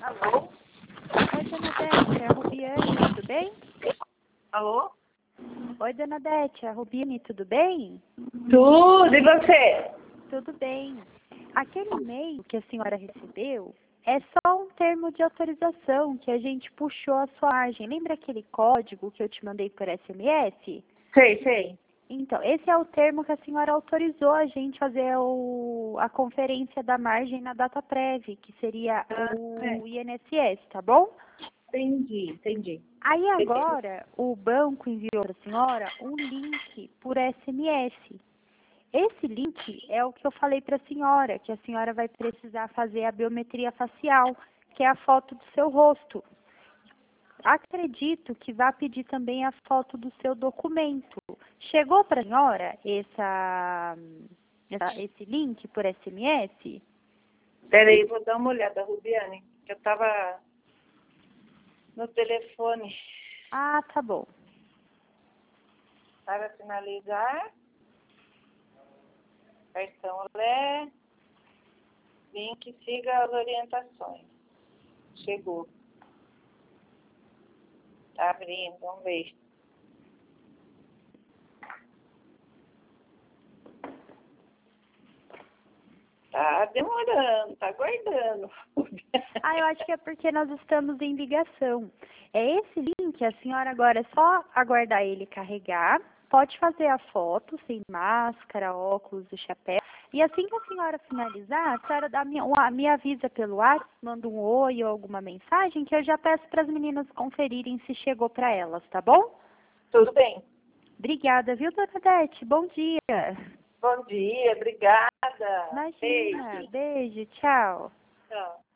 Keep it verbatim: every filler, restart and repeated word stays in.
Alô? Oi, dona Dete, é a Rubiane, tudo bem? Alô? Oi, dona Dete, é a Rubiane, tudo bem? Tudo, e você? Tudo bem. Aquele e-mail que a senhora recebeu é só um termo de autorização que a gente puxou a sua margem. Lembra aquele código que eu te mandei por S M S? Sei, sei. Então, esse é o termo que a senhora autorizou a gente fazer o, a conferência da margem na data prévia, que seria o I N S S, tá bom? Entendi, entendi. Aí agora o banco enviou para a senhora um link por S M S. Esse link é o que eu falei para a senhora, que a senhora vai precisar fazer a biometria facial, que é a foto do seu rosto. Acredito que vai pedir também a foto do seu documento. Chegou para a senhora essa, essa, esse link por S M S? Peraí, vou dar uma olhada, Rubiane, que eu tava no telefone. Ah, tá bom. Para finalizar, cartão Lé, link, siga as orientações. Chegou. Tá abrindo, vamos ver. Tá demorando, tá aguardando. Ah, eu acho que é porque nós estamos em ligação. É esse link, a senhora agora é só aguardar ele carregar. Pode fazer a foto, sem máscara, óculos e chapéu. E assim que a senhora finalizar, a senhora dá, me, uma- me avisa pelo WhatsApp, manda um oi ou alguma mensagem, que eu já peço para as meninas conferirem se chegou para elas, tá bom? Tudo bem. Obrigada, viu, dona Dete? Bom dia. Bom dia, obrigada. Imagina. Beijo. Beijo, tchau. Tchau.